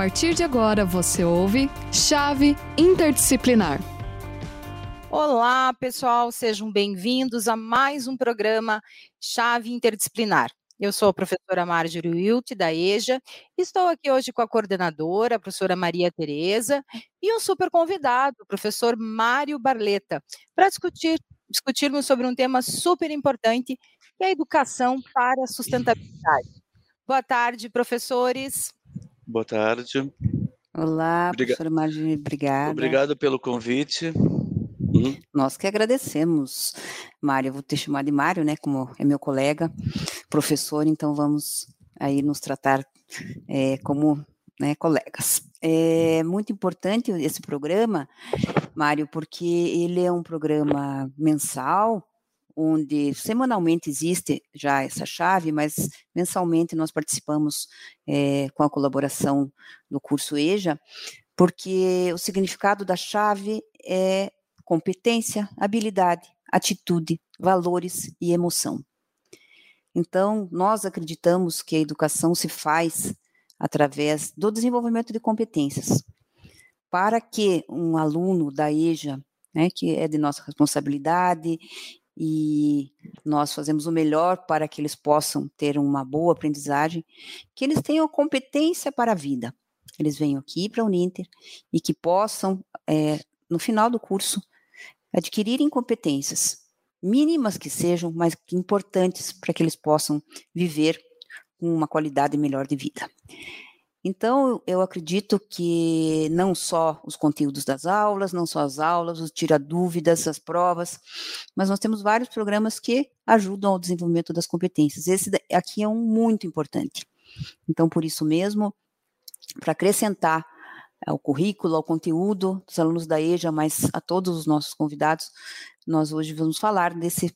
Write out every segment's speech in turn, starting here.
partir de agora você ouve Chave Interdisciplinar. Olá, pessoal, sejam bem-vindos a mais um programa Chave Interdisciplinar. Eu sou a professora Marjorie Wilt, da EJA, estou aqui hoje com a coordenadora, a professora Maria Tereza, e um super convidado, o professor Mário Barleta, para discutirmos sobre um tema super importante, que é a educação para a sustentabilidade. Boa tarde, professores. Boa tarde. Olá, professora Marjorie, obrigada. Obrigado pelo convite. Nós que agradecemos, Mário. Eu vou te chamar de Mário, né, como é meu colega, professor, então vamos aí nos tratar como, né, colegas. É muito importante esse programa, Mário, porque ele é um programa mensal, onde semanalmente existe já essa chave, mas mensalmente nós participamos com a colaboração do curso EJA, porque o significado da chave é competência, habilidade, atitude, valores e emoção. Então, nós acreditamos que a educação se faz através do desenvolvimento de competências, para que um aluno da EJA, né, que é de nossa responsabilidade, e nós fazemos o melhor para que eles possam ter uma boa aprendizagem, que eles tenham competência para a vida. Eles venham aqui para a Uninter e que possam, no final do curso, adquirirem competências, mínimas que sejam, mas importantes para que eles possam viver com uma qualidade melhor de vida. Então, eu acredito que não só os conteúdos das aulas, não só as aulas, os tira-dúvidas, as provas, mas nós temos vários programas que ajudam ao desenvolvimento das competências. Esse aqui é um muito importante. Então, por isso mesmo, para acrescentar ao currículo, ao conteúdo dos alunos da EJA, mas a todos os nossos convidados, nós hoje vamos falar desse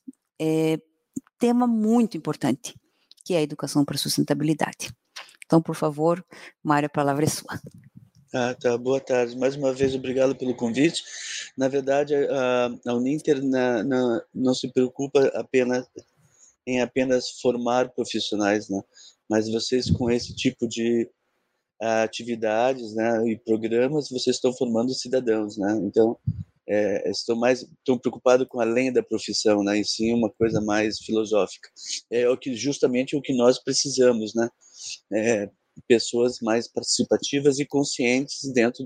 tema muito importante, que é a educação para a sustentabilidade. Então, por favor, Mário, a palavra é sua. Tá. Boa tarde. Mais uma vez, obrigado pelo convite. Na verdade, a Uninter não se preocupa em apenas formar profissionais, né? Mas vocês, com esse tipo de atividades, né, e programas, vocês estão formando cidadãos, né? Então, estão preocupados com além da profissão, né? E sim uma coisa mais filosófica. Justamente o que nós precisamos, né? Pessoas mais participativas e conscientes dentro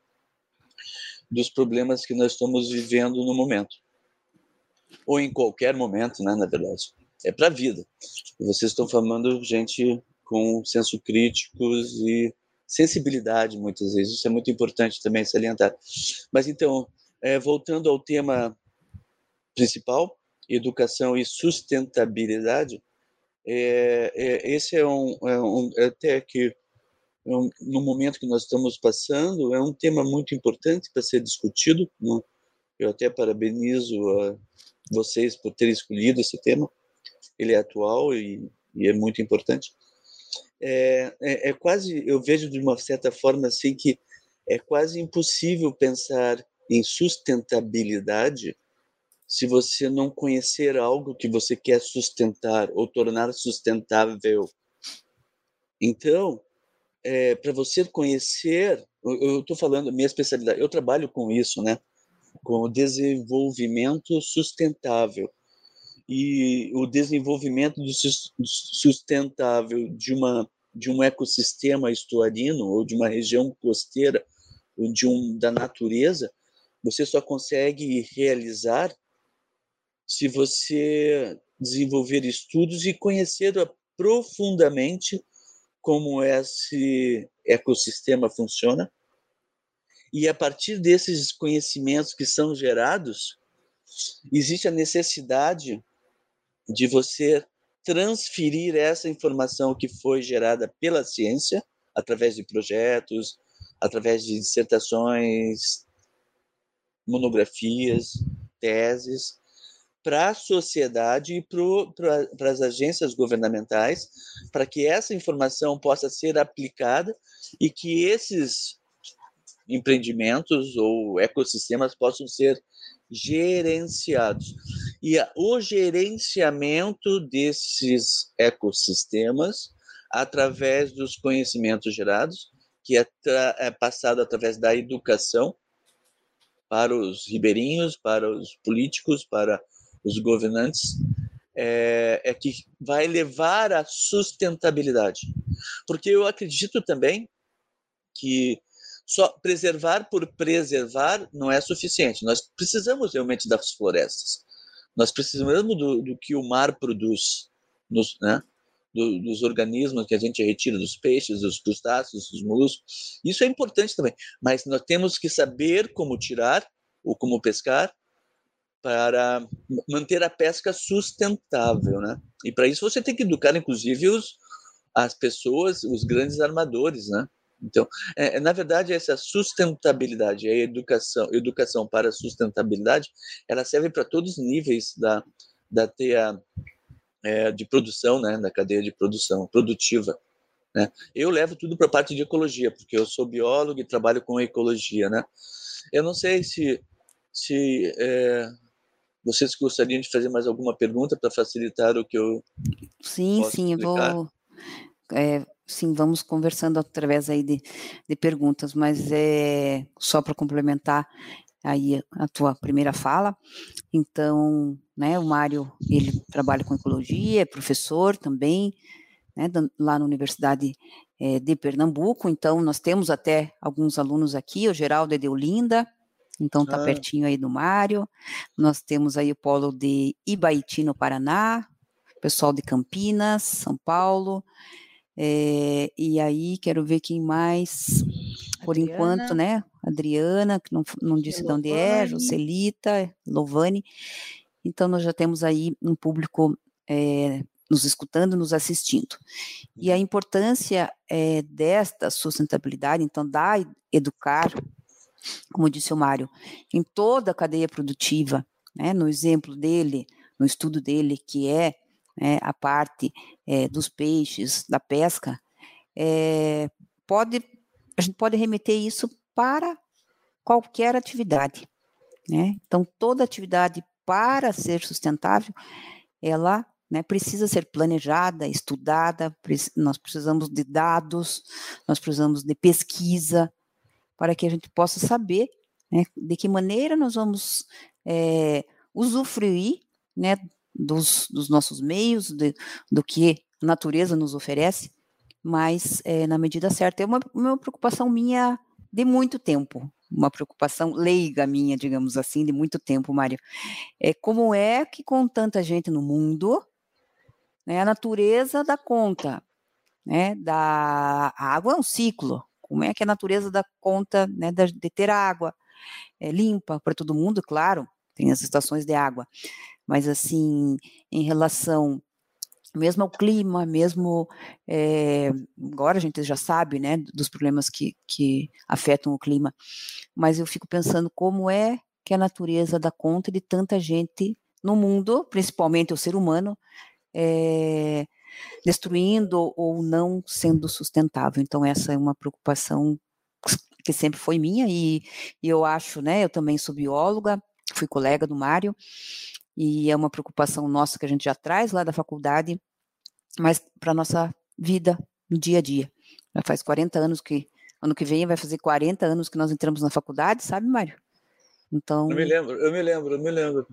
dos problemas que nós estamos vivendo no momento. Ou em qualquer momento, né, na verdade. É para a vida. E vocês estão formando gente com senso crítico e sensibilidade, muitas vezes. Isso é muito importante também salientar. Mas, então, voltando ao tema principal, educação e sustentabilidade, esse até que no momento que nós estamos passando, é um tema muito importante para ser discutido, né? Eu até parabenizo vocês por terem escolhido esse tema. Ele é atual e é muito importante. Quase, eu vejo de uma certa forma assim que é quase impossível pensar em sustentabilidade se você não conhecer algo que você quer sustentar ou tornar sustentável. Então, para você conhecer, eu estou falando, minha especialidade, eu trabalho com isso, né? Com o desenvolvimento sustentável. E o desenvolvimento sustentável de um ecossistema estuarino ou de uma região costeira ou da natureza, você só consegue realizar se você desenvolver estudos e conhecer profundamente como esse ecossistema funciona. E a partir desses conhecimentos que são gerados, existe a necessidade de você transferir essa informação que foi gerada pela ciência, através de projetos, através de dissertações, monografias, teses, para a sociedade e para as agências governamentais, para que essa informação possa ser aplicada e que esses empreendimentos ou ecossistemas possam ser gerenciados. E o gerenciamento desses ecossistemas, através dos conhecimentos gerados, que é passado através da educação para os ribeirinhos, para os políticos, para os governantes, é que vai levar à sustentabilidade. Porque eu acredito também que só preservar por preservar não é suficiente. Nós precisamos realmente das florestas. Nós precisamos do que o mar produz, né? Dos organismos que a gente retira, dos peixes, dos crustáceos, dos moluscos. Isso é importante também. Mas nós temos que saber como tirar ou como pescar para manter a pesca sustentável, né? E para isso você tem que educar, inclusive, as pessoas, os grandes armadores, né? Então, na verdade, essa sustentabilidade, a educação para a sustentabilidade, ela serve para todos os níveis da teia de produção, né? Da cadeia de produção, produtiva. Né? Eu levo tudo para a parte de ecologia, porque eu sou biólogo e trabalho com ecologia, né? Eu não sei se vocês gostariam de fazer mais alguma pergunta para facilitar o que eu posso explicar? Sim, vamos conversando através aí de perguntas, mas só para complementar aí a tua primeira fala. Então, né, o Mário, ele trabalha com ecologia, é professor também, né, lá na Universidade de Pernambuco. Então, nós temos até alguns alunos aqui, o Geraldo é de Olinda, então está pertinho aí do Mário. Nós temos aí o polo de Ibaiti, no Paraná, pessoal de Campinas, São Paulo. E aí, quero ver quem mais, por enquanto, né? Adriana, que não disse de onde é, Jocelita, Lovane. Então, nós já temos aí um público nos escutando, nos assistindo. E a importância desta sustentabilidade, então, da educar, como disse o Mário, em toda a cadeia produtiva, né? No exemplo dele, no estudo dele, que a parte dos peixes, da pesca, a gente pode remeter isso para qualquer atividade, né? Então, toda atividade, para ser sustentável, ela, né, precisa ser planejada, estudada, nós precisamos de dados, nós precisamos de pesquisa, para que a gente possa saber, né, de que maneira nós vamos usufruir, né, dos nossos meios, do que a natureza nos oferece, mas na medida certa. É uma preocupação minha de muito tempo, uma preocupação leiga minha, digamos assim, de muito tempo, Mário. Como é que com tanta gente no mundo, né, a natureza dá conta, né, a água é um ciclo. Como é que a natureza dá conta, né, de ter água limpa para todo mundo? Claro, tem as estações de água, mas assim, em relação mesmo ao clima, mesmo agora a gente já sabe, né, dos problemas que afetam o clima, mas eu fico pensando como é que a natureza dá conta de tanta gente no mundo, principalmente o ser humano, destruindo ou não sendo sustentável. Então essa é uma preocupação que sempre foi minha, e eu acho, né, eu também sou bióloga, fui colega do Mário, e é uma preocupação nossa que a gente já traz lá da faculdade, mas para a nossa vida no dia a dia. Já faz 40 anos que, ano que vem vai fazer 40 anos que nós entramos na faculdade, sabe, Mário? Então... Eu me lembro.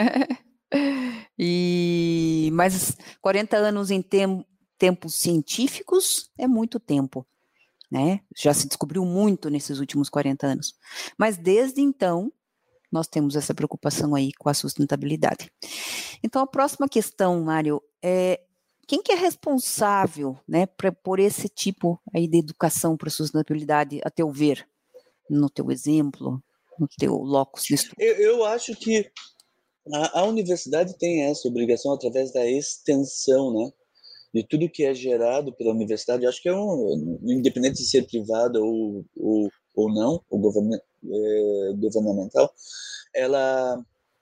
Mas 40 anos em tempos científicos é muito tempo, né? Já se descobriu muito nesses últimos 40 anos. Mas desde então, nós temos essa preocupação aí com a sustentabilidade. Então, a próxima questão, Mário, quem que é responsável, né, por esse tipo aí de educação para a sustentabilidade, a teu ver, no teu exemplo, no teu locus de estudo? Eu acho que a universidade tem essa obrigação através da extensão, né? De tudo que é gerado pela universidade. Eu acho que independente de ser privada ou não, ou governamental, ela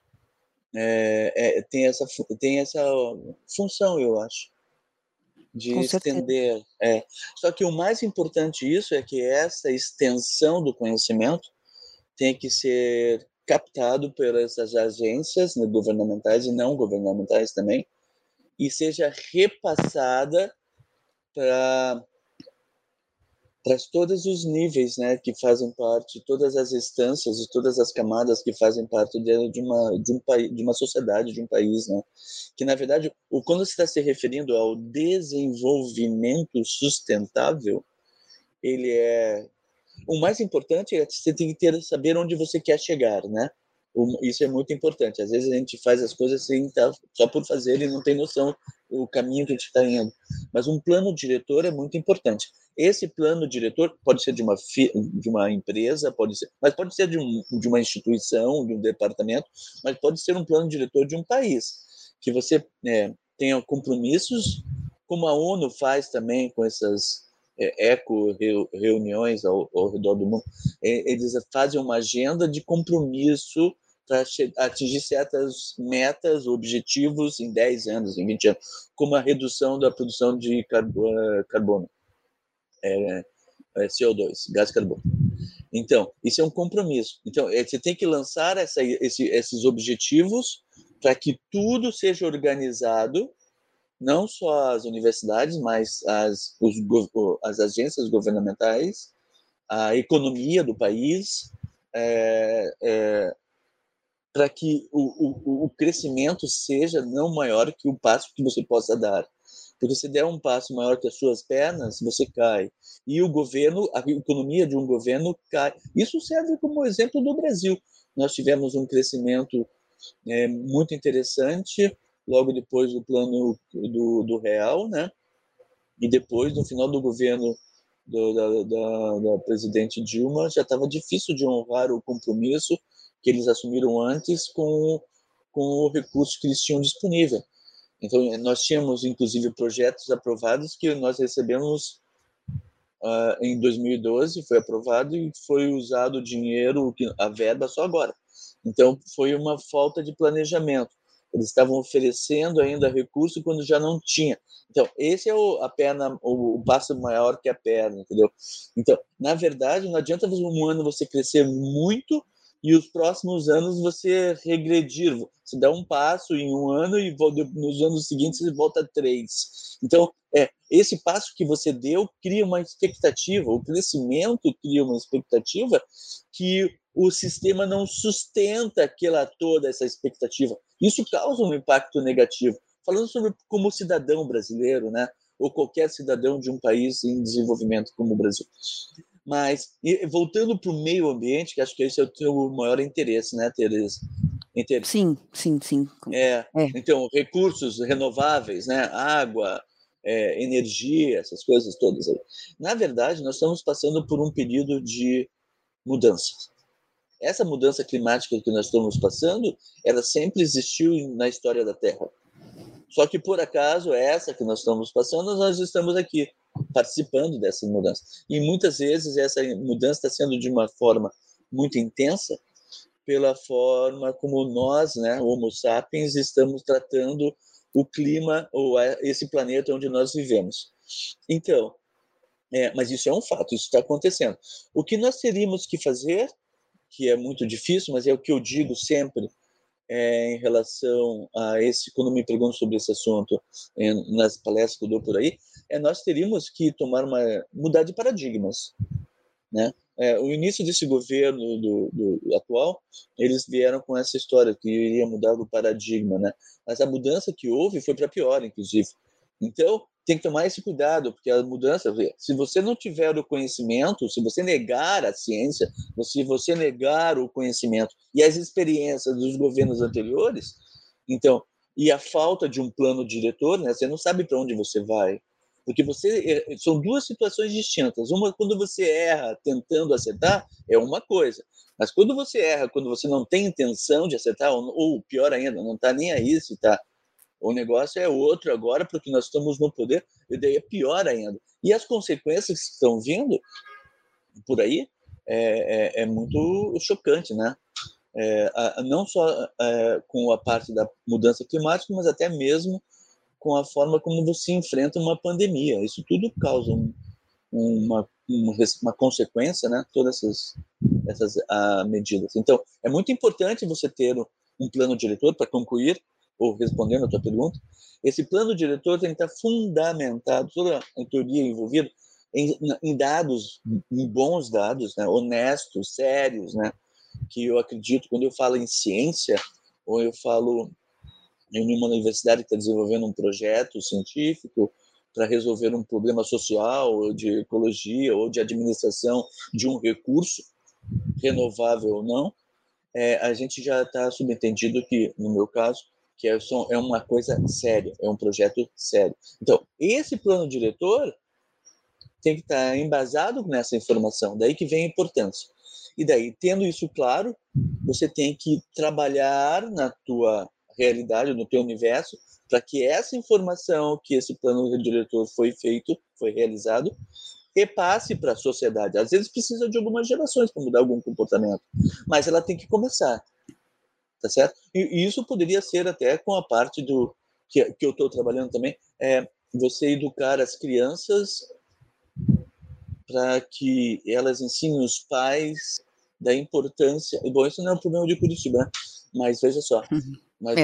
tem essa função, eu acho, de Com estender. Só que o mais importante disso é que essa extensão do conhecimento tem que ser captado pelas agências, né, governamentais e não governamentais também, e seja repassada para traz todos os níveis, né, que fazem parte, todas as instâncias e todas as camadas que fazem parte de um país, de uma sociedade, de um país, né, que na verdade, quando você está se referindo ao desenvolvimento sustentável, ele é o mais importante é que você tem que saber onde você quer chegar, né? Isso é muito importante. Às vezes a gente faz as coisas sem só por fazer e não tem noção do caminho que a gente está indo. Mas um plano diretor é muito importante. Esse plano diretor pode ser de uma empresa, mas pode ser de uma instituição, de um departamento, mas pode ser um plano diretor de um país, que você tenha compromissos, como a ONU faz também com essas eco-reuniões ao redor do mundo. Eles fazem uma agenda de compromisso para atingir certas metas, objetivos em 10 anos, em 20 anos, como a redução da produção de carbono, CO2, gás carbono. Então, isso é um compromisso. Então, você tem que lançar esses objetivos para que tudo seja organizado, não só as universidades, mas as agências governamentais, a economia do país, para que o crescimento seja não maior que o passo que você possa dar. Porque se der um passo maior que as suas pernas, você cai. E o governo, a economia de um governo cai. Isso serve como exemplo do Brasil. Nós tivemos um crescimento muito interessante logo depois do plano do Real, né? E depois, no final do governo da presidente Dilma, já estava difícil de honrar o compromisso que eles assumiram antes com o recurso que eles tinham disponível. Então, nós tínhamos, inclusive, projetos aprovados que nós recebemos em 2012, foi aprovado e foi usado o dinheiro, a verba, só agora. Então, foi uma falta de planejamento. Eles estavam oferecendo ainda recurso quando já não tinha. Então, esse é o passo maior que a perna, entendeu? Então, na verdade, não adianta um ano você crescer muito e os próximos anos você regredir. Você dá um passo em um ano e nos anos seguintes você volta a 3. Então, esse passo que você deu cria uma expectativa, o crescimento cria uma expectativa que o sistema não sustenta toda essa expectativa. Isso causa um impacto negativo. Falando sobre como cidadão brasileiro, né? Ou qualquer cidadão de um país em desenvolvimento como o Brasil. Mas, voltando para o meio ambiente, que acho que esse é o teu maior interesse, né, Tereza? Sim. Então, recursos renováveis, né? Água, energia, essas coisas todas aí. Na verdade, nós estamos passando por um período de mudança. Essa mudança climática que nós estamos passando, ela sempre existiu na história da Terra. Só que, por acaso, essa que nós estamos passando, nós estamos aqui, participando dessa mudança. E muitas vezes essa mudança está sendo de uma forma muito intensa, pela forma como nós, né, Homo sapiens, estamos tratando o clima, ou esse planeta onde nós vivemos. Então, mas isso é um fato, isso está acontecendo. O que nós teríamos que fazer, que é muito difícil, mas é o que eu digo sempre em relação a esse, quando me perguntam sobre esse assunto nas palestras que eu dou por aí, nós teríamos que mudar de paradigmas, né? O início desse governo do atual, eles vieram com essa história que iria mudar o paradigma, né? Mas a mudança que houve foi para pior, inclusive. Então, tem que tomar esse cuidado, porque a mudança, se você não tiver o conhecimento, se você negar a ciência, se você negar o conhecimento e as experiências dos governos anteriores, então, e a falta de um plano diretor, né, você não sabe para onde você vai. Porque são duas situações distintas. Uma, quando você erra tentando acertar, é uma coisa. Mas quando você erra, quando você não tem intenção de acertar, ou pior ainda, não está nem aí se está. O negócio é outro agora, porque nós estamos no poder, e daí é pior ainda. E as consequências que estão vindo por aí é muito chocante, né? Não só com a parte da mudança climática, mas até mesmo com a forma como você enfrenta uma pandemia. Isso tudo causa uma consequência, né? Todas essas medidas. Então, é muito importante você ter um plano diretor para concluir, ou respondendo a tua pergunta. Esse plano diretor tem que estar fundamentado, toda a teoria envolvida, em dados, em bons dados, né, honestos, sérios, né, que eu acredito, quando eu falo em ciência, ou eu falo em uma universidade que está desenvolvendo um projeto científico para resolver um problema social, ou de ecologia, ou de administração de um recurso, renovável ou não, a gente já está subentendido que, no meu caso, que é uma coisa séria, é um projeto sério. Então, esse plano diretor tem que estar embasado nessa informação, daí que vem a importância. E daí, tendo isso claro, você tem que trabalhar na tua realidade, no teu universo, para que essa informação que esse plano diretor foi realizado, repasse para a sociedade. Às vezes precisa de algumas gerações para mudar algum comportamento, mas ela tem que começar, tá certo? E isso poderia ser até com a parte do que eu estou trabalhando também, você educar as crianças para que elas ensinem os pais da importância. E bom, isso não é um problema de Curitiba, né? Mas veja só, mas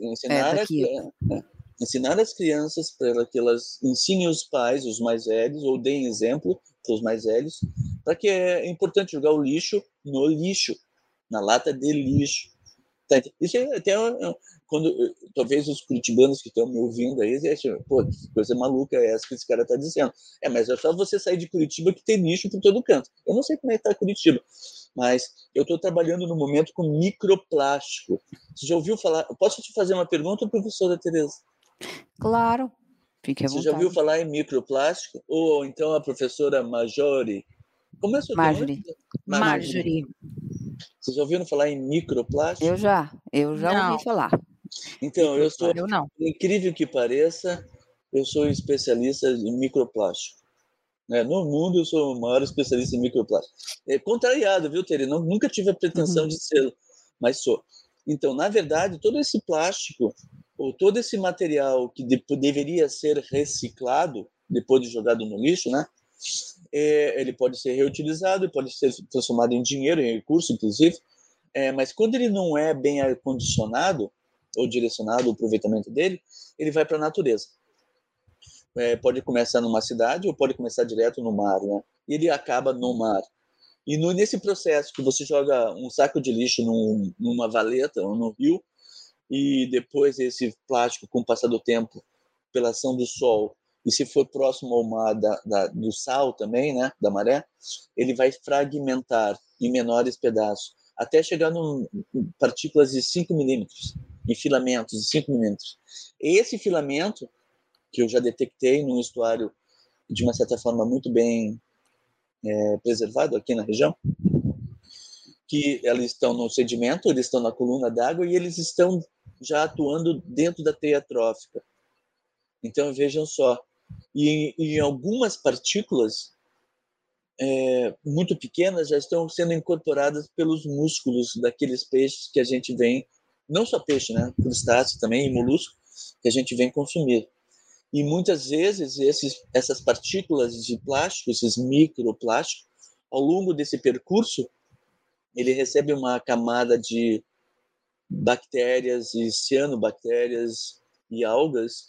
ensinar as crianças para que elas ensinem os pais, os mais velhos, ou deem exemplo para os mais velhos, para que é importante jogar o lixo no lixo, na lata de lixo. Tá? Isso é até quando talvez os curitibanos que estão me ouvindo aí acham, pô, que coisa maluca é essa que esse cara está dizendo. Mas é só você sair de Curitiba que tem lixo por todo canto. Eu não sei como é que está Curitiba, mas eu estou trabalhando no momento com microplástico. Você já ouviu falar? Posso te fazer uma pergunta, professora Tereza? Claro, fique à vontade. Você já ouviu falar em microplástico? Ou então a professora Marjorie? Como é o seu Marjorie. nome? Marjorie. Vocês já ouviram falar em microplástico? Eu já ouvi falar. Então, por incrível que pareça, eu sou especialista em microplástico. No mundo, eu sou o maior especialista em microplástico. É contrariado, viu, Tere? Nunca tive a pretensão de ser, mas sou. Então, na verdade, todo esse plástico, ou todo esse material que deveria ser reciclado, depois de jogado no lixo, né? Ele pode ser reutilizado, pode ser transformado em dinheiro, em recurso, inclusive, mas quando ele não é bem acondicionado, ou direcionado, o aproveitamento dele, ele vai para a natureza. Pode começar numa cidade ou pode começar direto no mar, né? E ele acaba no mar. E nesse processo que você joga um saco de lixo numa valeta ou no rio, e depois esse plástico, com o passar do tempo, pela ação do sol, e se for próximo ao mar do sal também, né, da maré, ele vai fragmentar em menores pedaços, até chegar em partículas de 5 milímetros, em filamentos de 5 milímetros. Esse filamento, que eu já detectei num estuário de uma certa forma muito bem preservado aqui na região, que eles estão no sedimento, eles estão na coluna d'água e eles estão já atuando dentro da teia trófica. Então, vejam só, e em algumas partículas muito pequenas já estão sendo incorporadas pelos músculos daqueles peixes que a gente vem, não só peixe, né, crustáceo também, e molusco, que a gente vem consumir. E muitas vezes essas partículas de plástico, esses microplásticos, ao longo desse percurso, ele recebe uma camada de bactérias e cianobactérias e algas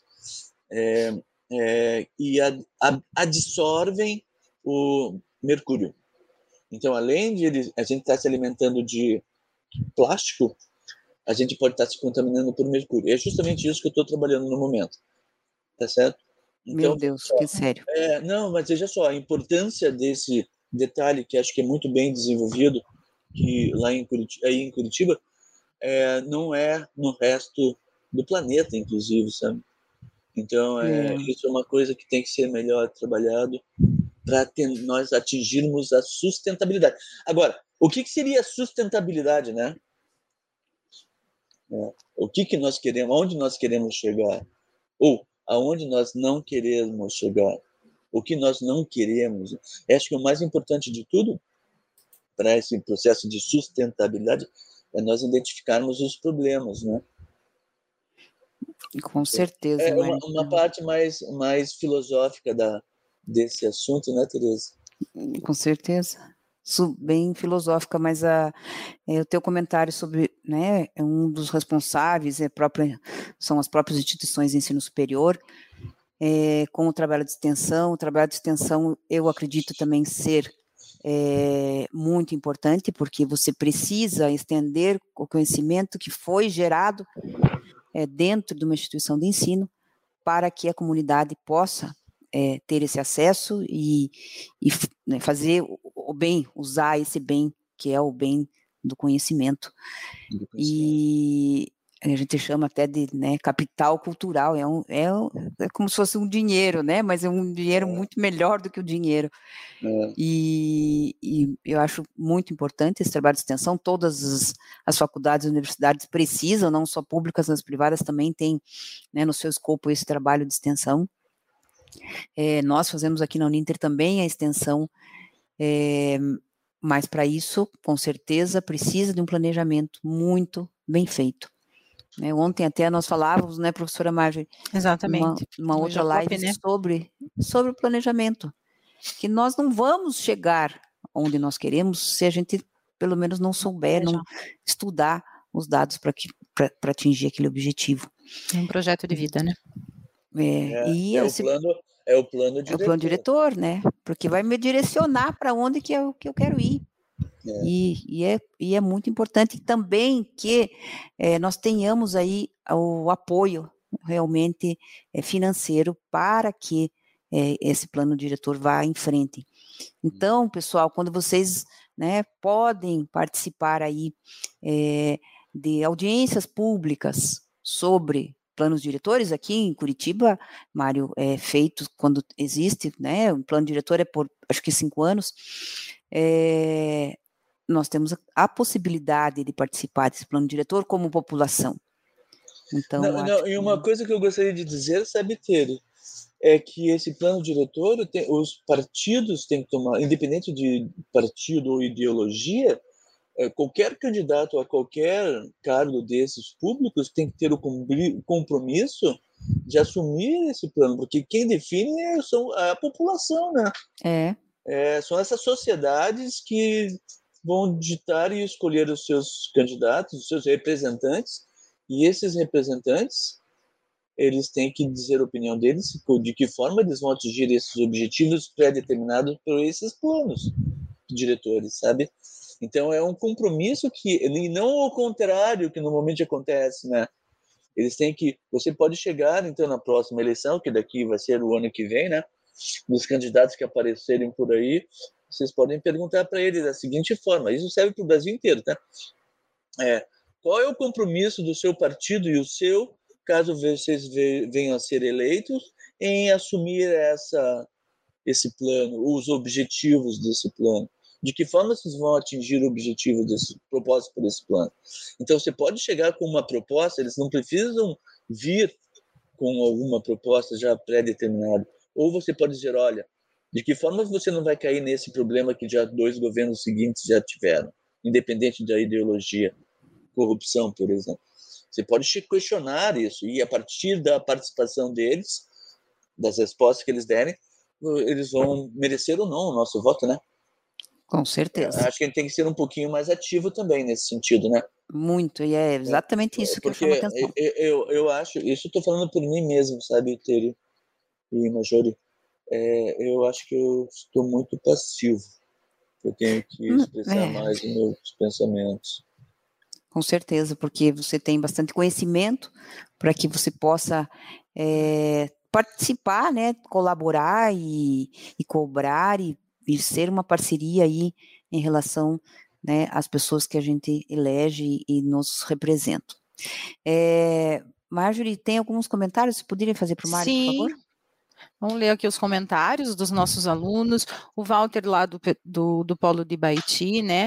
e absorvem o mercúrio. Então, além de a gente estar se alimentando de plástico, a gente pode estar se contaminando por mercúrio. É justamente isso que eu estou trabalhando no momento. Tá certo? Então, meu Deus, que sério. Não, mas veja só, a importância desse detalhe, que acho que é muito bem desenvolvido, que lá em Curitiba, não é no resto do planeta, inclusive, sabe? Então, isso é uma coisa que tem que ser melhor trabalhado para nós atingirmos a sustentabilidade. Agora, o que seria sustentabilidade, né? O que nós queremos, aonde nós queremos chegar? Ou aonde nós não queremos chegar? O que nós não queremos? Acho que o mais importante de tudo para esse processo de sustentabilidade é nós identificarmos os problemas, né? Com certeza. É uma parte mais filosófica desse assunto, né, Tereza? Com certeza. Bem filosófica, mas o teu comentário sobre, né, um dos responsáveis são as próprias instituições de ensino superior, com o trabalho de extensão. O trabalho de extensão, eu acredito também ser muito importante, porque você precisa estender o conhecimento que foi gerado dentro de uma instituição de ensino, para que a comunidade possa ter esse acesso e né, fazer o bem, usar esse bem, que é o bem do conhecimento. E a gente chama até de, né, capital cultural, é como se fosse um dinheiro, né, mas é um dinheiro muito melhor do que o dinheiro. E eu acho muito importante esse trabalho de extensão. Todas as faculdades e universidades precisam, não só públicas, mas privadas também têm, né, no seu escopo esse trabalho de extensão. Nós fazemos aqui na Uninter também a extensão, mas para isso, com certeza, precisa de um planejamento muito bem feito. Ontem até nós falávamos, né, professora Marjorie? Exatamente. Uma outra live, né, sobre o planejamento, que nós não vamos chegar onde nós queremos se a gente, pelo menos, não souber, não estudar os dados para atingir aquele objetivo. É um projeto de vida, né? É o plano diretor. É o plano diretor, né? Porque vai me direcionar para onde que eu quero ir. E é muito importante também que nós tenhamos aí o apoio realmente financeiro para que esse plano diretor vá em frente. Então, pessoal, quando vocês, né, podem participar aí de audiências públicas sobre planos diretores, aqui em Curitiba, Mário, é feito quando existe, né, um plano diretor por, acho que 5 anos, nós temos a possibilidade de participar desse plano diretor como população. Então, e uma coisa que eu gostaria de dizer, sabe, Tere, é que esse plano diretor, os partidos têm que tomar, independente de partido ou ideologia, qualquer candidato a qualquer cargo desses públicos tem que ter o compromisso de assumir esse plano, porque quem define é a população, né? São essas sociedades que vão ditar e escolher os seus candidatos, os seus representantes, e esses representantes, eles têm que dizer a opinião deles, de que forma eles vão atingir esses objetivos pré-determinados por esses planos diretores, sabe? Então é um compromisso e não o contrário que normalmente acontece, né? Eles têm que, você pode chegar então na próxima eleição, que daqui vai ser o ano que vem, né? Dos candidatos que aparecerem por aí, vocês podem perguntar para eles da seguinte forma, isso serve para o Brasil inteiro, tá? Qual é o compromisso do seu partido e o seu, caso vocês venham a ser eleitos, em assumir esse plano, os objetivos desse plano? De que forma vocês vão atingir o objetivo proposto por esse plano? Então, você pode chegar com uma proposta, eles não precisam vir com alguma proposta já pré-determinada. Ou você pode dizer, olha, de que forma você não vai cair nesse problema que já 2 governos seguintes já tiveram, independente da ideologia, corrupção, por exemplo. Você pode questionar isso, e a partir da participação deles, das respostas que eles derem, eles vão merecer ou não o nosso voto, né? Com certeza. Acho que a gente tem que ser um pouquinho mais ativo também nesse sentido, né? Muito, e é exatamente isso que eu chamo a atenção. Eu acho, isso eu estou falando por mim mesmo, sabe, Tere e Marjorie, eu acho que eu estou muito passivo. Eu tenho que expressar mais os meus pensamentos. Com certeza, porque você tem bastante conhecimento para que você possa participar, né, colaborar e cobrar e ser uma parceria aí em relação, né, às pessoas que a gente elege e nos representam. Marjorie, tem alguns comentários? Você poderia fazer para o Mário, por favor? Vamos ler aqui os comentários dos nossos alunos. O Walter, lá do Polo de Baiti, né?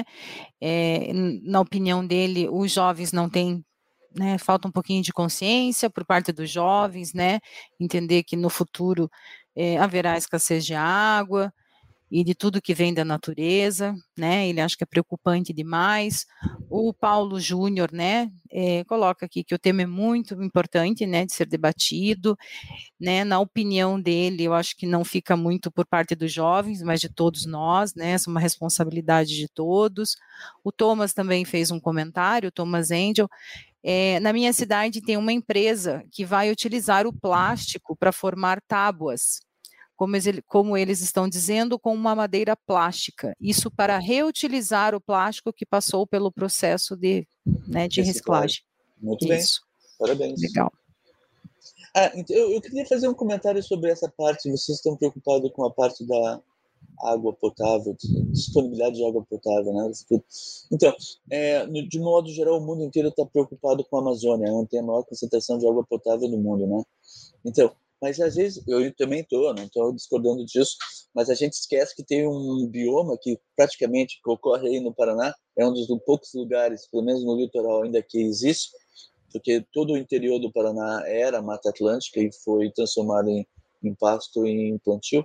Na opinião dele, os jovens não têm, né? Falta um pouquinho de consciência por parte dos jovens, né? Entender que no futuro haverá escassez de água e de tudo que vem da natureza, né? Ele acha que é preocupante demais. O Paulo Júnior, né? Coloca aqui que o tema é muito importante, né? De ser debatido, né? Na opinião dele, eu acho que não fica muito por parte dos jovens, mas de todos nós, né? Essa é uma responsabilidade de todos. O Thomas também fez um comentário, o Thomas Angel, Na minha cidade tem uma empresa que vai utilizar o plástico para formar tábuas, como eles estão dizendo, com uma madeira plástica. Isso para reutilizar o plástico que passou pelo processo de reciclagem. Muito bem, parabéns. Legal. Então, eu queria fazer um comentário sobre essa parte. Vocês estão preocupados com a parte da água potável, disponibilidade de água potável, né? Então, de modo geral, o mundo inteiro está preocupado com a Amazônia, onde tem a maior concentração de água potável do mundo, né? Então, mas às vezes, eu também não estou discordando disso, mas a gente esquece que tem um bioma que praticamente que ocorre aí no Paraná, é um dos poucos lugares, pelo menos no litoral ainda que existe, porque todo o interior do Paraná era Mata Atlântica e foi transformado em pasto e em plantio,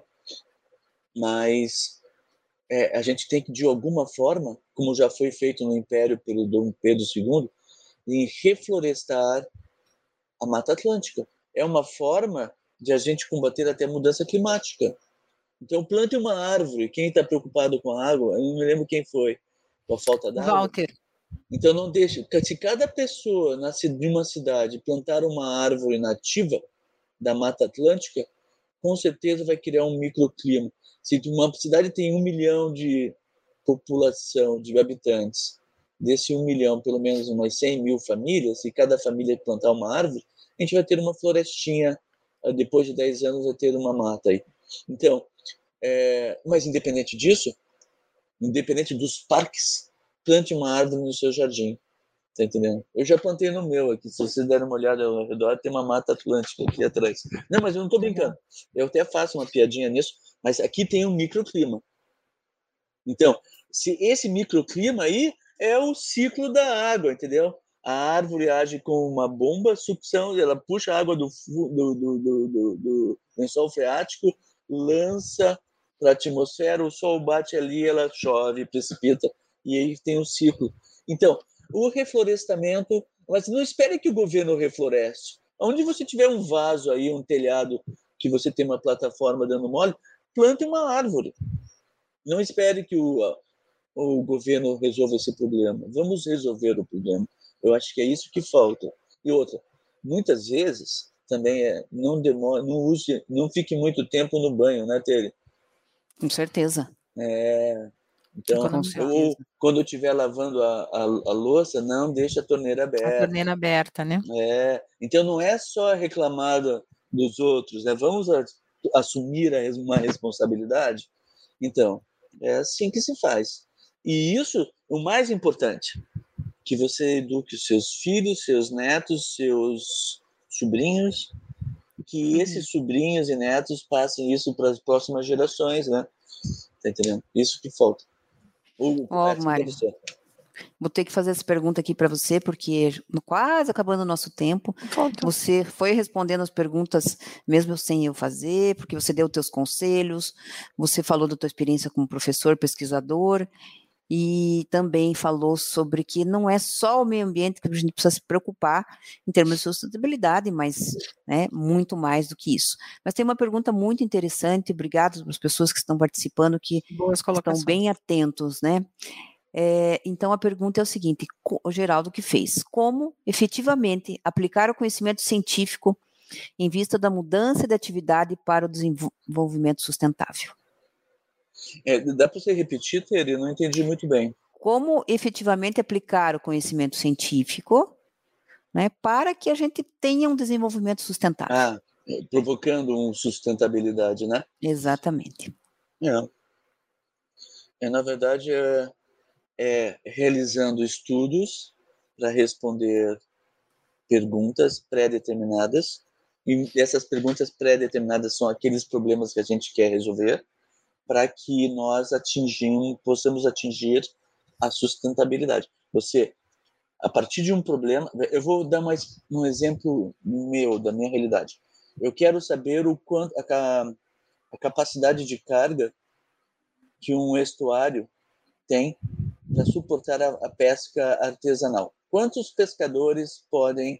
mas a gente tem que, de alguma forma, como já foi feito no Império pelo Dom Pedro II, em reflorestar a Mata Atlântica. É uma forma de a gente combater até a mudança climática. Então, plante uma árvore. Quem está preocupado com a água, eu não me lembro quem foi, com a falta d'água. Walter. Então, não deixe. Se cada pessoa de uma cidade plantar uma árvore nativa da Mata Atlântica, com certeza vai criar um microclima. Se uma cidade tem 1 milhão de população, de habitantes, desse 1 milhão, pelo menos umas 100 mil famílias, se cada família plantar uma árvore, a gente vai ter uma florestinha, depois de 10 anos vai ter uma mata aí. Então, mas independente disso, independente dos parques, plante uma árvore no seu jardim. Tá entendendo? Eu já plantei no meu aqui. Se vocês derem uma olhada ao redor, tem uma Mata Atlântica aqui atrás. Não, mas eu não estou brincando. Eu até faço uma piadinha nisso, mas aqui tem um microclima. Então, se esse microclima aí é o ciclo da água, entendeu? A árvore age com uma bomba, sucção, ela puxa a água do lençol freático, lança para a atmosfera, o sol bate ali, ela chove, precipita, e aí tem um ciclo. Então, o reflorestamento, mas não espere que o governo refloreste. Onde você tiver um vaso aí, um telhado, que você tem uma plataforma dando mole, plante uma árvore. Não espere que o governo resolva esse problema. Vamos resolver o problema. Eu acho que é isso que falta. E outra, muitas vezes também não demora, não fique muito tempo no banho, né, Tere? Com certeza. Então, quando eu estiver lavando a louça, não deixe a torneira aberta. A torneira aberta, né? Então, não é só reclamar dos outros, né? Vamos assumir uma responsabilidade. Então, é assim que se faz. E isso, o mais importante, que você eduque os seus filhos, seus netos, seus sobrinhos, que esses sobrinhos e netos passem isso para as próximas gerações, né? Tá entendendo? Isso que falta. Mário, vou ter que fazer essa pergunta aqui para você, porque quase acabando o nosso tempo. Você foi respondendo as perguntas, mesmo sem eu fazer, porque você deu os teus conselhos, você falou da tua experiência como professor, pesquisador, e também falou sobre que não é só o meio ambiente que a gente precisa se preocupar em termos de sustentabilidade, mas muito mais do que isso. Mas tem uma pergunta muito interessante, obrigado às pessoas que estão participando, que estão bem atentos, né? Então, a pergunta é o seguinte, o Geraldo que fez: como efetivamente aplicar o conhecimento científico em vista da mudança de atividade para o desenvolvimento sustentável? Dá para você repetir, Tere? Eu não entendi muito bem. Como efetivamente aplicar o conhecimento científico, né, para que a gente tenha um desenvolvimento sustentável? Provocando uma sustentabilidade, né? Exatamente. Na verdade, realizando estudos para responder perguntas pré-determinadas, e essas perguntas pré-determinadas são aqueles problemas que a gente quer resolver, para que nós possamos atingir a sustentabilidade. Você, a partir de um problema, eu vou dar um exemplo da minha realidade. Eu quero saber o quanto a capacidade de carga que um estuário tem para suportar a pesca artesanal. Quantos pescadores podem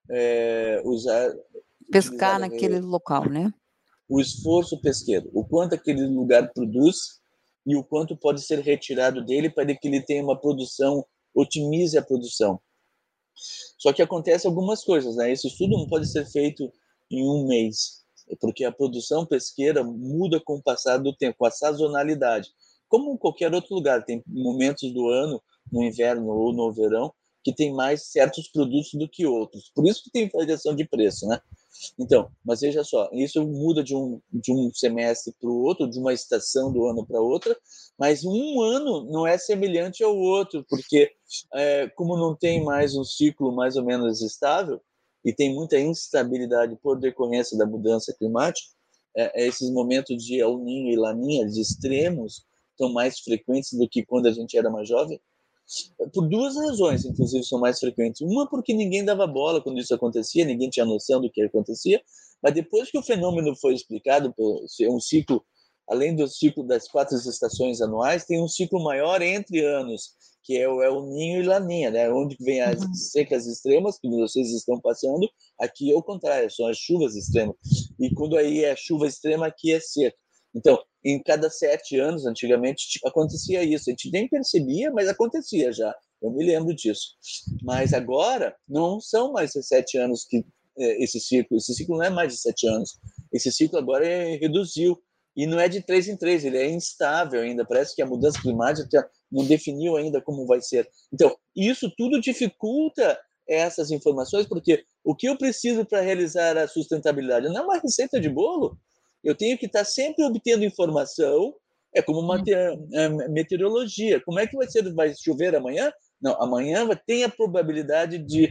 pescar naquele local, né? O esforço pesqueiro, o quanto aquele lugar produz e o quanto pode ser retirado dele para que ele tenha uma produção, otimize a produção. Só que acontece algumas coisas, né? Esse estudo não pode ser feito em um mês, porque a produção pesqueira muda com o passar do tempo, com a sazonalidade. Como em qualquer outro lugar, tem momentos do ano, no inverno ou no verão, que tem mais certos produtos do que outros. Por isso que tem variação de preço, né? Então, mas veja só, isso muda de um semestre para o outro, de uma estação do ano para outra, mas um ano não é semelhante ao outro, porque como não tem mais um ciclo mais ou menos estável, e tem muita instabilidade por decorrência da mudança climática, esses momentos de El Niño e Laninha, de extremos, estão mais frequentes do que quando a gente era mais jovem, por duas razões, inclusive, são mais frequentes. Uma, porque ninguém dava bola quando isso acontecia, ninguém tinha noção do que acontecia, mas depois que o fenômeno foi explicado por ser um ciclo, além do ciclo das 4 estações anuais, tem um ciclo maior entre anos, que é o El Niño e Laninha, né? Onde vem as secas extremas, que vocês estão passando, aqui é o contrário, são as chuvas extremas. E quando aí é chuva extrema, aqui é seca. Então, em cada 7 anos, antigamente, acontecia isso. A gente nem percebia, mas acontecia já. Eu me lembro disso. Mas agora, não são mais 7 anos que esse ciclo não é mais de 7 anos. Esse ciclo agora reduziu. E não é de 3 em 3, ele é instável ainda. Parece que a mudança climática não definiu ainda como vai ser. Então, isso tudo dificulta essas informações, porque o que eu preciso para realizar a sustentabilidade não é uma receita de bolo. Eu tenho que estar sempre obtendo informação, é como uma meteorologia. Como é que vai ser? Vai chover amanhã? Não, amanhã tem a probabilidade de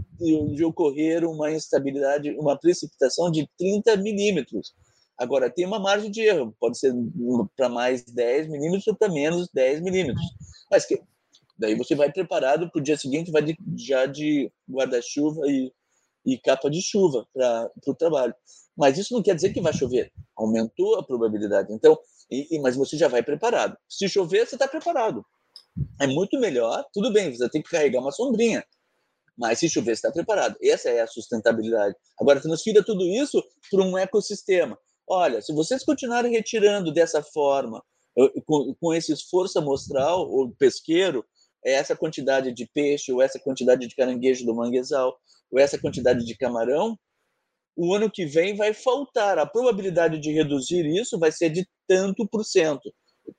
ocorrer uma instabilidade, uma precipitação de 30 milímetros. Agora, tem uma margem de erro, pode ser para mais 10 milímetros ou para menos 10 milímetros. Mas daí você vai preparado para o dia seguinte, vai já de guarda-chuva e capa de chuva para o trabalho. Mas isso não quer dizer que vai chover. Aumentou a probabilidade. Então, mas você já vai preparado. Se chover, você está preparado. É muito melhor. Tudo bem, você tem que carregar uma sombrinha. Mas se chover, você está preparado. Essa é a sustentabilidade. Agora, transfira tudo isso para um ecossistema. Olha, se vocês continuarem retirando dessa forma, com esse esforço amostral ou pesqueiro, essa quantidade de peixe, ou essa quantidade de caranguejo do manguezal, ou essa quantidade de camarão, o ano que vem vai faltar. A probabilidade de reduzir isso vai ser de tanto por cento.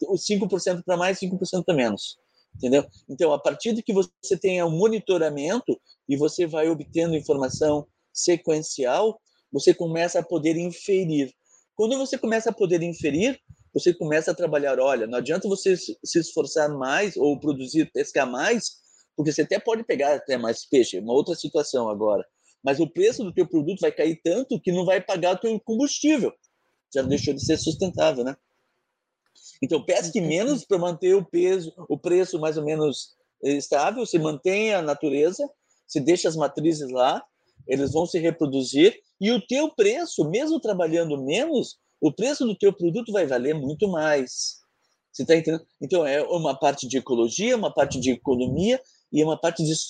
5% para mais, 5% para menos. Entendeu? Então, a partir de que você tenha um monitoramento e você vai obtendo informação sequencial, você começa a poder inferir. Quando você começa a poder inferir, você começa a trabalhar, olha, não adianta você se esforçar mais ou pescar mais, porque você até pode pegar até mais peixe, uma outra situação agora. Mas o preço do teu produto vai cair tanto que não vai pagar o teu combustível. Já deixou de ser sustentável, né? Então, pesque menos para manter o preço mais ou menos estável, se mantém a natureza, se deixa as matrizes lá, eles vão se reproduzir, e o teu preço, mesmo trabalhando menos, o preço do teu produto vai valer muito mais. Você está entendendo? Então, é uma parte de ecologia, uma parte de economia e uma parte de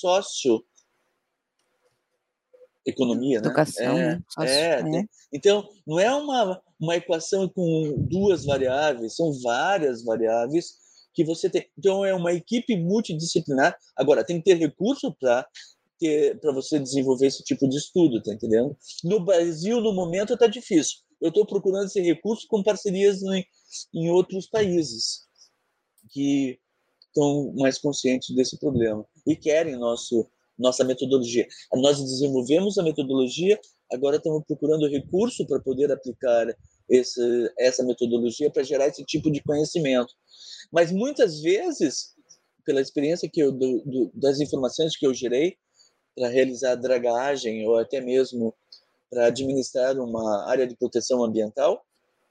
economia, né? Educação, né? Então, não é uma equação com 2 variáveis, são várias variáveis que você tem. Então, é uma equipe multidisciplinar. Agora, tem que ter recurso para você desenvolver esse tipo de estudo, tá entendendo? No Brasil, no momento, está difícil. Eu estou procurando esse recurso com parcerias em outros países que estão mais conscientes desse problema e querem nossa metodologia. Nós desenvolvemos a metodologia, agora estamos procurando recurso para poder aplicar essa metodologia para gerar esse tipo de conhecimento. Mas muitas vezes, pela experiência das informações que eu gerei para realizar dragagem ou até mesmo para administrar uma área de proteção ambiental,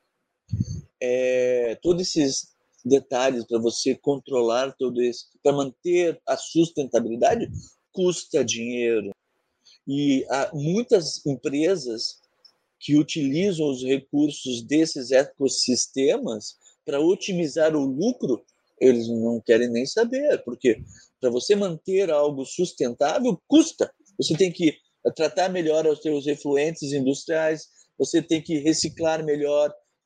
todos esses detalhes para você controlar tudo isso, para manter a sustentabilidade, custa dinheiro. E há muitas empresas que utilizam os recursos desses ecossistemas para otimizar o lucro, eles não querem nem saber, porque para você manter algo sustentável, custa. Você tem que tratar melhor os seus efluentes industriais, você tem que reciclar melhor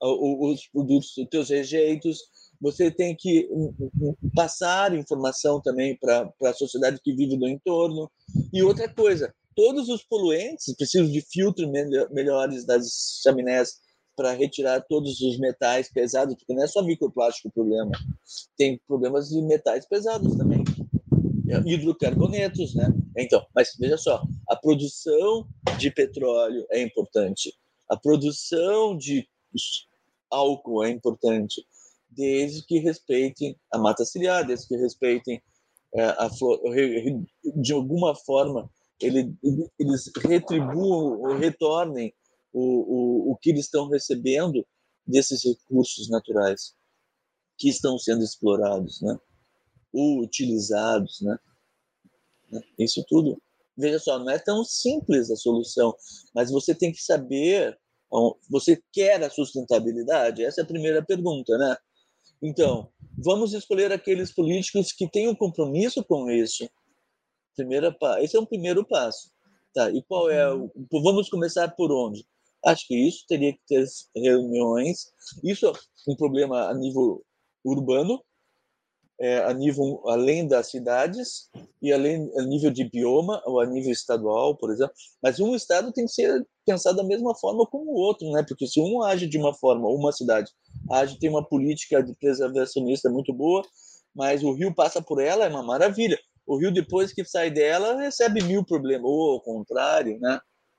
os produtos, os teus rejeitos. Você tem que passar informação também para a sociedade que vive no entorno. E outra coisa, todos os poluentes precisam de filtros melhores das chaminés para retirar todos os metais pesados, porque não é só microplástico o problema. Tem problemas de metais pesados também. Hidrocarbonetos, né? Então, mas veja só, a produção de petróleo é importante, a produção de álcool é importante, desde que respeitem a mata ciliar, desde que respeitem a flor, de alguma forma eles retribuam ou retornem o que eles estão recebendo desses recursos naturais que estão sendo explorados, né? Ou utilizados, né? Isso tudo. Veja só, não é tão simples a solução, mas você tem que saber, você quer a sustentabilidade? Essa é a primeira pergunta, né? Então, vamos escolher aqueles políticos que têm um compromisso com isso. Esse é um primeiro passo. Tá, e qual é vamos começar por onde? Acho que isso teria que ter reuniões. Isso é um problema a nível urbano, a nível além das cidades e a nível de bioma ou a nível estadual, por exemplo. Mas um estado tem que ser pensado da mesma forma como o outro, né? Porque se um age de uma forma, uma cidade tem uma política de preservacionista muito boa, mas o rio passa por ela, é uma maravilha. O rio, depois que sai dela, recebe 1000 problemas, ou ao contrário, né?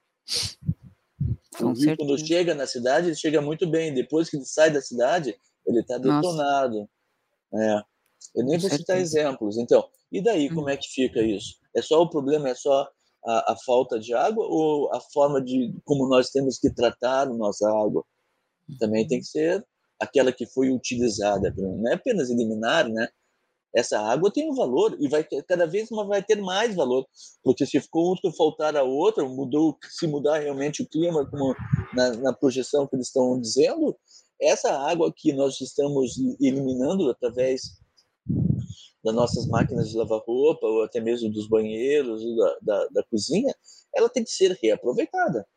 O rio, quando chega na cidade, ele chega muito bem. Depois que ele sai da cidade, ele está detonado. Eu nem vou citar exemplos. Então, e daí, como é que fica isso? É só o problema, é só a falta de água ou a forma de como nós temos que tratar a nossa água? Também tem que ser aquela que foi utilizada. Não é apenas eliminar, né? Essa água tem um valor e cada vez vai ter mais valor, porque se faltar a outra, se mudar realmente o clima, como na projeção que eles estão dizendo, essa água que nós estamos eliminando através das nossas máquinas de lavar roupa, ou até mesmo dos banheiros, da cozinha, ela tem que ser reaproveitada.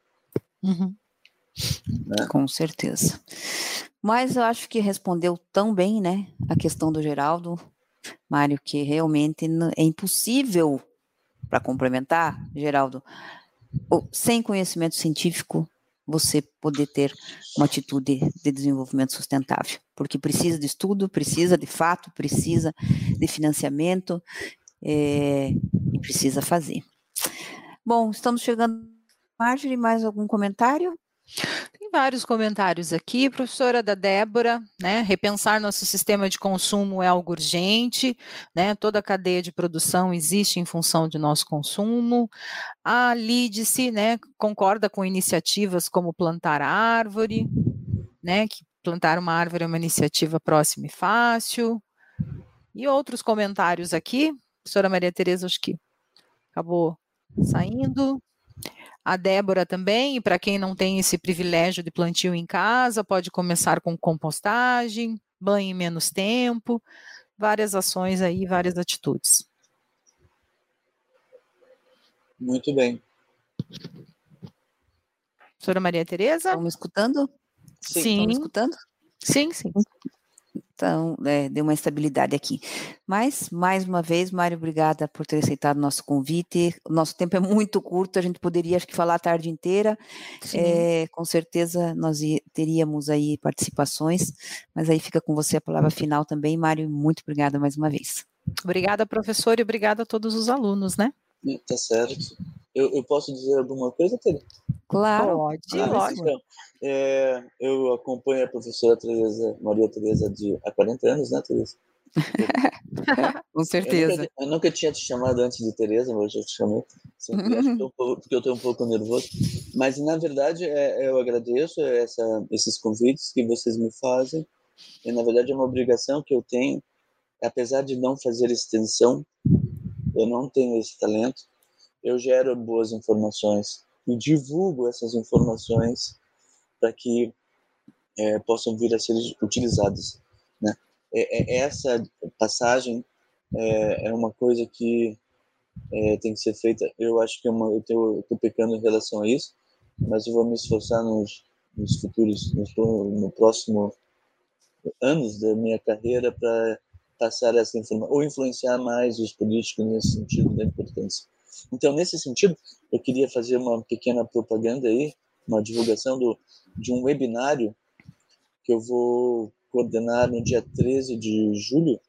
Né? Com certeza. Mas eu acho que respondeu tão bem, né, a questão do Geraldo, Mário, que realmente é impossível, para complementar, Geraldo, sem conhecimento científico, você poder ter uma atitude de desenvolvimento sustentável, porque precisa de estudo, precisa de fato, precisa de financiamento e precisa fazer. Bom, estamos chegando. Marjorie, mais algum comentário? Tem vários comentários aqui, professora da Débora, né? Repensar nosso sistema de consumo é algo urgente, né? Toda a cadeia de produção existe em função de nosso consumo. A Lídice, né, concorda com iniciativas como plantar árvore, né? Que plantar uma árvore é uma iniciativa próxima e fácil. E outros comentários aqui, professora Maria Tereza, acho que acabou saindo. A Débora também, e para quem não tem esse privilégio de plantio em casa, pode começar com compostagem, banho em menos tempo, várias ações aí, várias atitudes. Muito bem. Professora Maria Tereza? Estão me escutando? Sim. Estão me escutando? Sim, sim. Então, deu uma estabilidade aqui. Mas, mais uma vez, Mário, obrigada por ter aceitado o nosso convite. O nosso tempo é muito curto, a gente poderia, acho que, falar a tarde inteira. Com certeza, nós teríamos aí participações, mas aí fica com você a palavra final também, Mário. Muito obrigada mais uma vez. Obrigada, professor, e obrigada a todos os alunos, né? Tá certo. Eu posso dizer alguma coisa, Tereza? Claro. Pode. Então, eu acompanho a professora Maria Tereza há 40 anos, né, Tereza? Com certeza. Eu nunca tinha te chamado antes de Tereza, mas eu te chamei. Sempre, acho que porque eu estou um pouco nervoso. Mas, na verdade, eu agradeço esses convites que vocês me fazem. E, na verdade, é uma obrigação que eu tenho. Apesar de não fazer extensão, eu não tenho esse talento. Eu gero boas informações e divulgo essas informações para que possam vir a ser utilizadas, né? Essa passagem é uma coisa que tem que ser feita. Eu acho que eu estou pecando em relação a isso, mas eu vou me esforçar no próximo anos da minha carreira para passar essa informação, ou influenciar mais os políticos nesse sentido da importância. Então, nesse sentido, eu queria fazer uma pequena propaganda aí, uma divulgação de um webinário que eu vou coordenar no dia 13 de julho,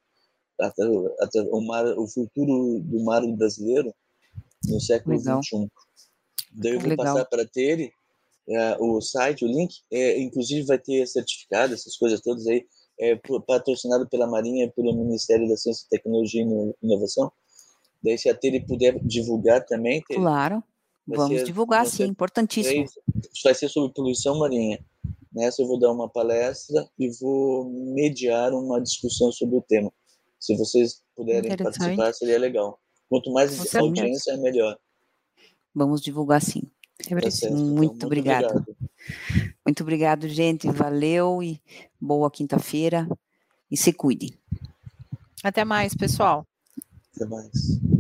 o futuro do mar brasileiro no século XXI. Daí eu vou passar para a Tere o site, o link, inclusive vai ter certificado, essas coisas todas aí, patrocinado pela Marinha e pelo Ministério da Ciência, Tecnologia e Inovação. Daí, se a Tere puder divulgar também, Tere, claro, vamos divulgar, sim, importantíssimo. Vai ser sobre poluição marinha. Nessa eu vou dar uma palestra e vou mediar uma discussão sobre o tema. Se vocês puderem participar, seria legal. Quanto mais audiência, melhor. Vamos divulgar, sim. Muito obrigado. Muito obrigado, gente. Valeu e boa quinta-feira. E se cuidem. Até mais, pessoal. Até mais.